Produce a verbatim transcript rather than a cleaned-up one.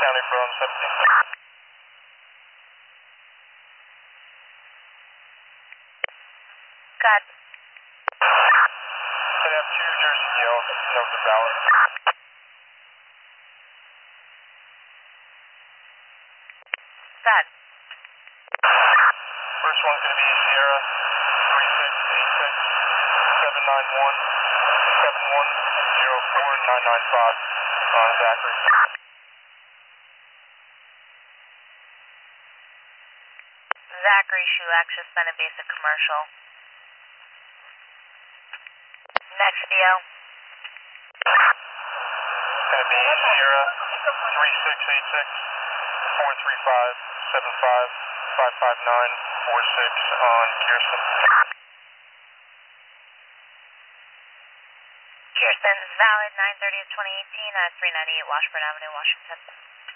County from seventeen. Got it. They have two Jersey Gales, note the ballot. Got it. First one's going to be Sierra three six eight six seven nine one seven one zero four nine nine five on Zachary. Zachary Shulack, suspended basic commercial. Next D O. It's going to be Sierra three six eight six four three five seven five five five nine four six on Kirsten. Kirsten is valid, nine thirty of twenty eighteen at three ninety-eight Washburn Avenue, Washington.